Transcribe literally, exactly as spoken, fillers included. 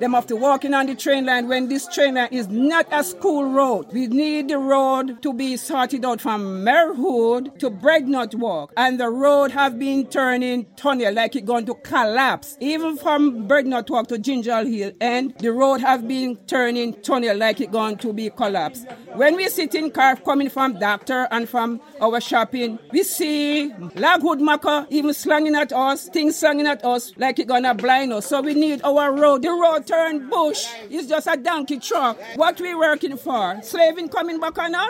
Them have to walk in on the train line when this train line is not a school road. We need the road to be sorted out from Merwood to Breadnut Walk. And the road have been turning tunnel like it's going to collapse. Even from Breadnut Walk to Ginger Hill and the road have been turning tunnel like it's going to be collapsed. When we sit in car coming from doctor and from our shopping, we see Lagwood Maka even slanging at us, things slanging at us like it's going to blind us. So we need our road. The road turn bush. It's just a donkey truck. What we working for? Slaving coming back on us?